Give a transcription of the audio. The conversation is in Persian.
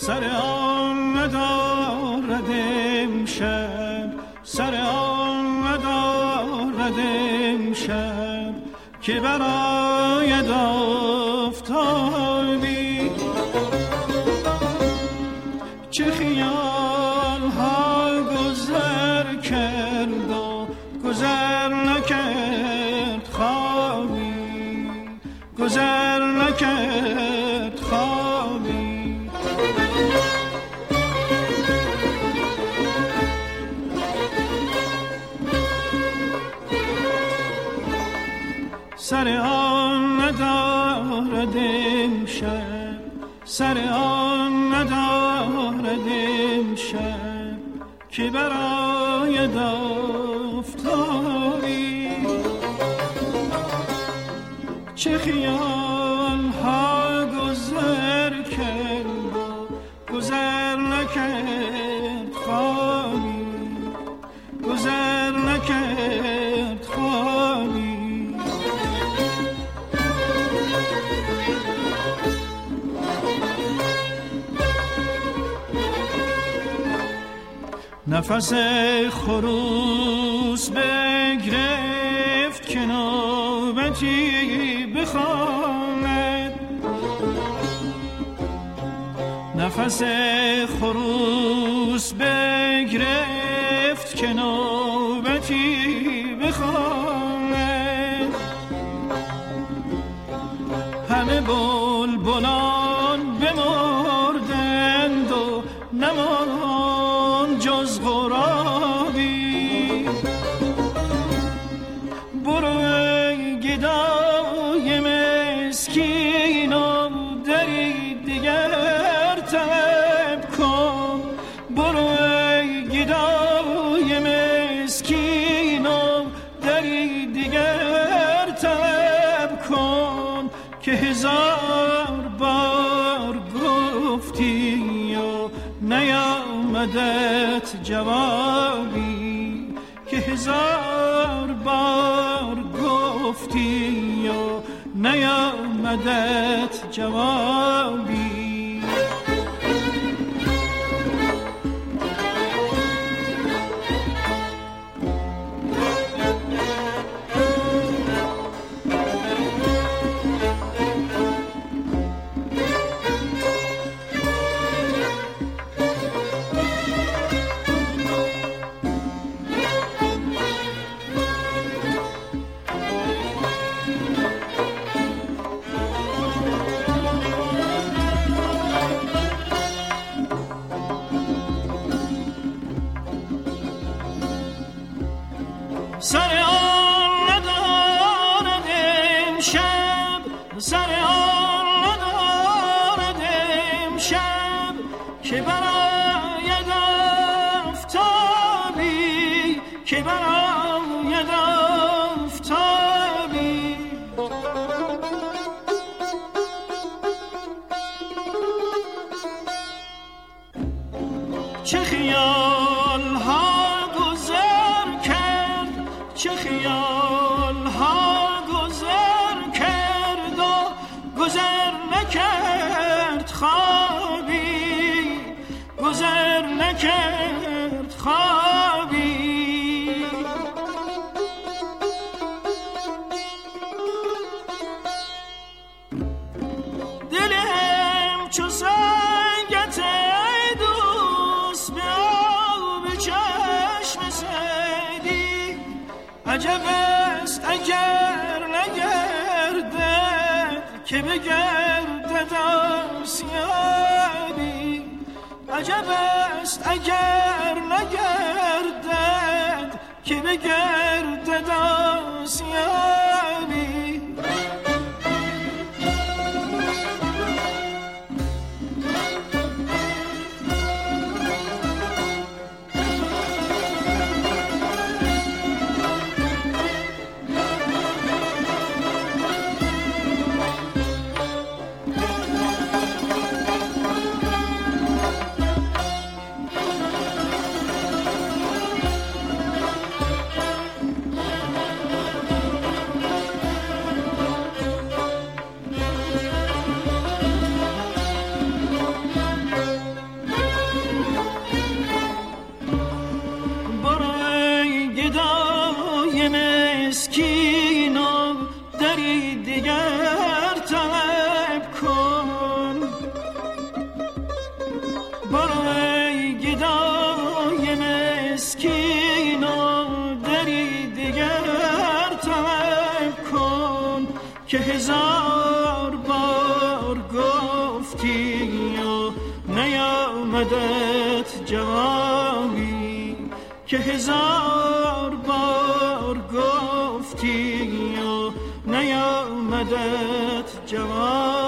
سر آن ندارد امشب، سر آن ندارد امشب که براید آفتابی. چه خیال ها گذر کرد و گذر نکرد خوابی، گذر نکرد خوابی. سر آن ندارد امشب، سر آن ندارد امشب که براید آفتابی. چه خیال ها گذر کرد و گذر نکرد خوابی، گذر نکرد خوابی. نفس خروس بگرفت که نوبتی بخواند، نفس خروس بگرفت که نوبتی بخواند. همه بلبلان بمردند و نماند جز غرابی. برو ای گدای مسکین و دری دیگر طلب کن، برو ای گدای مسکین و دری دیگر طلب کن که هزار بار گفتی و نیامدت جوابی، که هزار بار گفتی و نیامدت جوابی. سر آن ندارد امشب، سر آن ندارد امشب که براید آفتابی، که براید آفتابی. چه خیال ها گذر کرد، چه خیال ها گذر کرد و گذر نکرد خوابی، گذر نکرد خوابی. دلم چو سنگت ای دوست به آب چشم سیدی، عجب است اگر نگردد که بگردد آسیابی، عجب است اگر نگردد که بگردد آسیابی. دری دیگر طلب کن. برو ای گدای مسکین و دری دیگر طلب کن که هزار بار گفتی و نیامدت جوابی، که هزار بار گفتی و نیامدت جواب.